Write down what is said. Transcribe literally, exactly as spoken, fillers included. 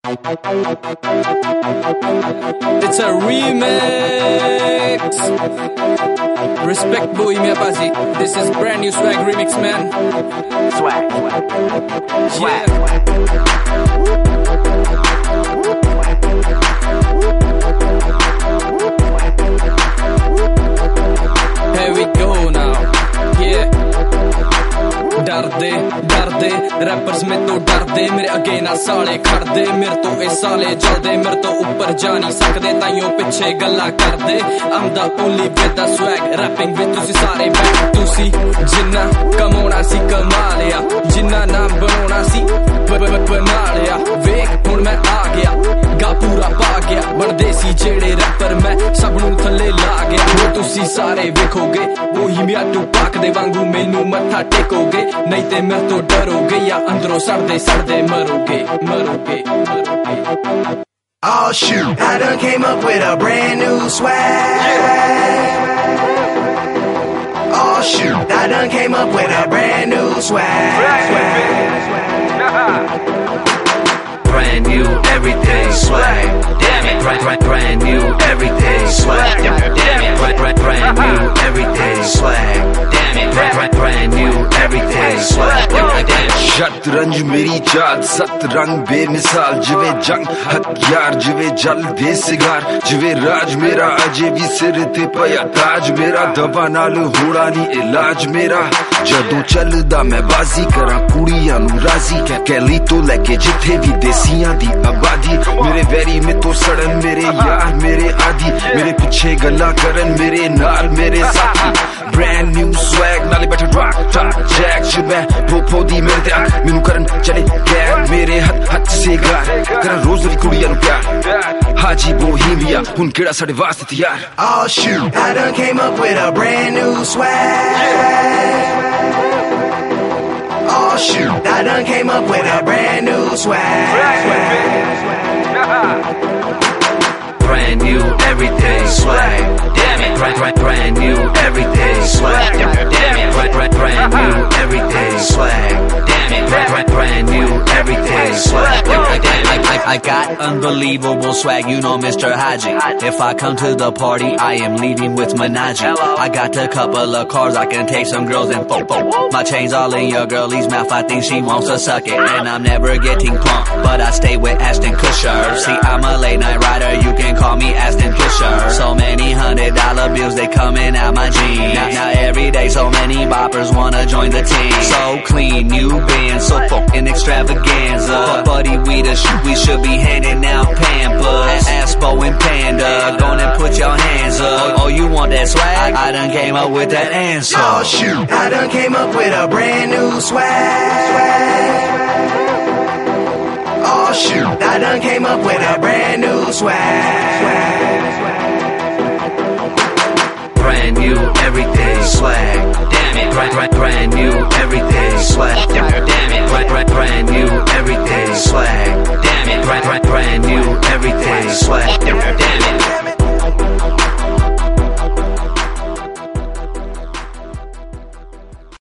It's a remix. Respect Bohemia Bazi. This is brand new swag remix, man. Swag. Swag. Here we go now. Yeah. डरदे डरदे rappers में तो डरदे मेरे अगे ना साले खड़दे मेरे तो ए साले जलदे मेरे तो ऊपर जा नहीं सकदे ताइयों पिछे गल्ला करदे I'm the only with the swag rapping with तुसी सारे बैक तुसी जिन्ना कमाना सी कमा लिया जिन्ना नाम बनाना सी बना लिया वेख हुण मैं आ गया गा पूरा पा गया बनदे सी जेड़े रैपर मैं सब नूं थल्ले ला गया वो तुसी सारे वेखोगे बोहीमिया टू पाक दे वांगू मैनू मत्था टेकोगे नहीं ते मेरे तो डरोगे या अंदरों सड़दे सड़दे मरोगे मरोगे मरोगे Oh shoot, I done came up with a brand new swag. Oh shoot, I done came up with a brand new swag. Brand new everything swag. Damn it, brand, brand, brand new everything swag. Damn it, brand, brand, brand new everything swag. Damn it, brand, brand, brand new everything swag. Damn it. शतरंज मेरी चाल सतरंग बेमिसाल जिवे जंग हथियार जिवे जल दे cigar जिवे राज मेरा अजे भी सिर ते पया ताज मेरा दवा नाल होड़ा नी इलाज मेरा जदों चलदा मैं बाजी करा कुड़ियां नू राजी कै कैली तो लेके जिथे भी देसियां दी आबादी मेरे वैरी में तो सड़न मेरे यार मेरे आदि मेरे पिछे गल्ला करन मेरे नाल मेरे साथी ब्रांड न्यू स्वैग नाले बैठे ड्रॉक टॉप जैक च मैं पोपो दी मेरे ते मैनू करन चले गैर मेरे हथ हथ से गार करा रोज दी कुड़ियां नू प्यार हाजी बोहीमिया हुन केड़ा साडे वास्ते तैयार Oh shoot, I done came up with a brand new swag. Oh shoot, I done came up with a brand new swag. Brand new everything swag. Damn it, brand, brand, brand new everything swag. Damn it, brand, brand, brand new everything swag. Damn it, brand, brand, brand new everything swag. Damn it, damn it. I, I got unbelievable swag, you know Mister Haji. If I come to the party, I am leading with Manaji. I got a couple of cars, I can take some girls and fo fo. My chain's all in your girlie's mouth, I think she wants to suck it. And I'm never getting pumped, but I stay with Ashton Kutcher. See, I'm a late night rider, you can call me Ashton Kutcher. So many hundred dollar bills, they coming out my jeans. Now, now every day, so many boppers wanna join the team. So clean, new band, so fucking extravaganza. But buddy, we the shit, we should be handing out Pampers. Aspo and Panda, gonna put your hands up. Oh, you want that swag? I done came up with that answer. Oh shoot, I done came up with a brand new swag. Oh shoot, I done came up with a brand new swag. Brand new everything swag. Damn it, brand, brand, brand new everything swag. Damn it, brand, brand, brand new everything swag.